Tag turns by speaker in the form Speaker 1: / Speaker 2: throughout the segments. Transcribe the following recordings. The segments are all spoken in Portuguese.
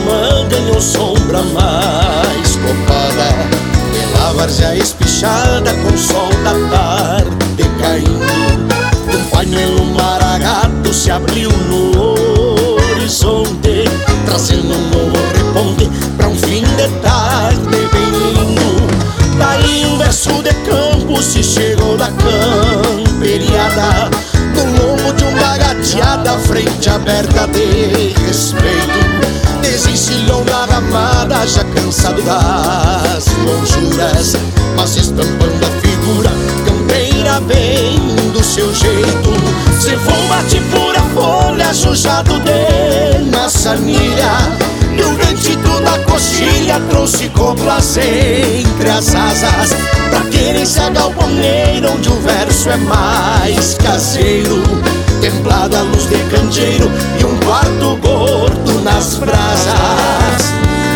Speaker 1: irmã ganhou sombra mais copada, pela várzea espichada com o sol da tarde caindo. Um painelo maragado se abriu no horizonte, trazendo um novo reponte pra um fim de tarde bem lindo. Daí um verso de campo se chegou da camperiada, no lombo de uma gateada, frente aberta de respeito. Desencilhou na ramada, já cansado das lonjuras, mas estampando a figura campeira bem do seu jeito. Se for bate pura folha, jujado de maçanilha, e o ventito da coxilha trouxe coplas entre as asas, pra querência galponeira onde o verso é mais caseiro, templada a luz de candeeiro e um quarto gordo nas brasas.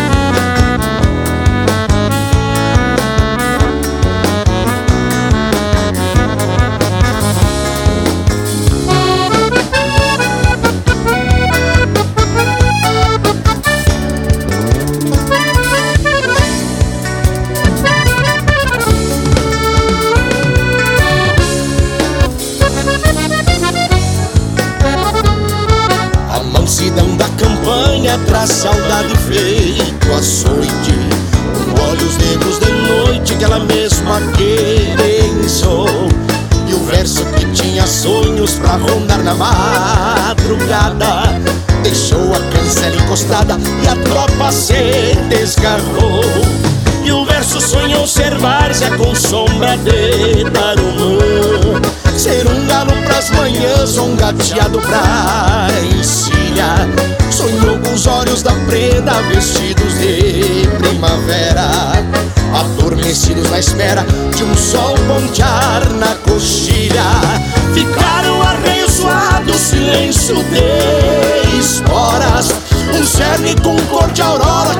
Speaker 1: Mansidão da campanha traz saudade feito açoite, com olhos negros de noite que ela mesma querenzou. E o verso que tinha sonhos pra rondar na madrugada deixou a cancela encostada e a tropa se desgarrou. E o verso sonhou ser várzea com sombra de tarumã, ser um galo pras manhãs ou um gateado pra encilha. Sonhou com os olhos da prenda vestidos de primavera, adormecidos na espera de um sol pontear na coxilha. Ficaram arreiçoados, silêncio de esporas, um cerne com cor de aurora